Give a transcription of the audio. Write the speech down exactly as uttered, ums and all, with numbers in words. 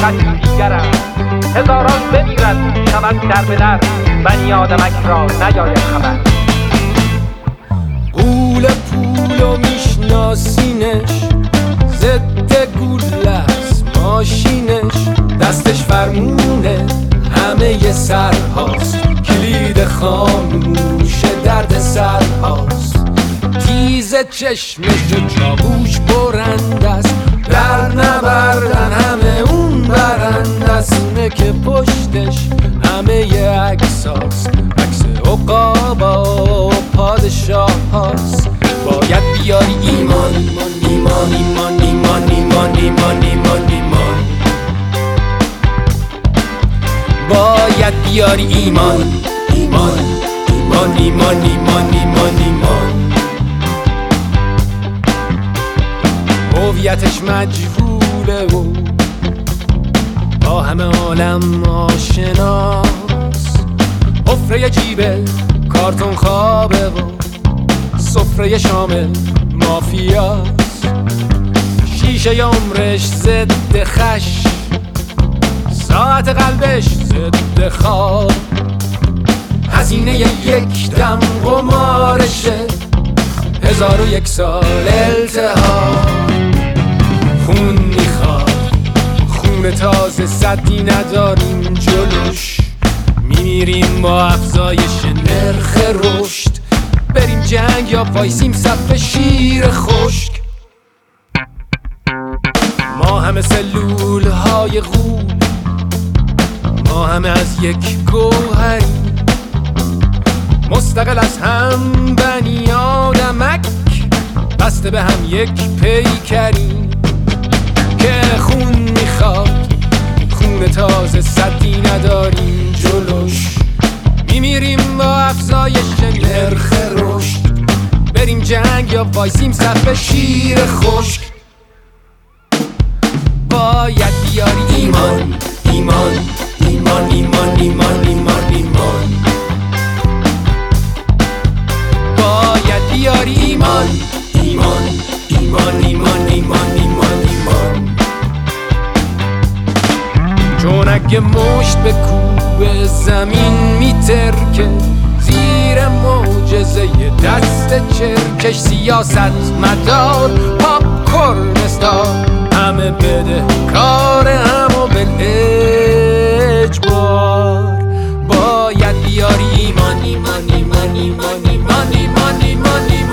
خطی دیگرم. هزاران بمیرد شود در به در، بنی آدمک را نیاید خبر. قول پولو میشناسینش، ضد گول است ماشینش، دستش فرمونه همه سرهاست، کلید خاموش درد سرهاست. تیز چشمش و چاقوش برند است، در نبردن همه اون برند است. اینه که پشتش همه ی عکساست، عکس عقابا و پادشاه هاست. باید بیاری ایمان ایمان ایمان ایمان ایمان ایمان ایمان ایمان ایمان. باید بیاری ایمان ایمان ایمان ایمان ایمان ایمان ایمان. هویتش مجهوله و با همه عالم آشناست. حفره جیبه کارتون خوابه و سفره شامل مافیاست. شیشه عمرش ضد خش، ساعت قلبش ضد خواب. هزینه یک دم قمارشه، هزار و یک سال التهاب. خون میخواد خون تازه، صدی نداریم جلوش، میمیریم با افزایش نرخ رشد. بریم جنگ یا وایسیم صف شیر خشک. ما همه سلول های غول، ما همه از یک گوهریم، مستقل از هم بنی آدمک، بسته به هم یک پیکریم. که خون میخواد خون تازه، صدی نداریم جلوش، میمیریم با افزایش نرخ رشد. بریم جنگ یا وایسیم صف شیر خشک. باید بیاری ایمان ایمان ایمان ایمان ایمان ایمان ایمان. باید بیاری ایمان ایمان ایمان ایمان ایمان ایمان ایمان. چون اگه مشت به کوب زمین میترکه، زیر معجزه دست چرکش سیاست مدار پاپ کرنستار. همه بده کار همو به اجبار. باید بیاری ایمان ایمان ایمان ایمان ایمان ایمان ایمان ایمان.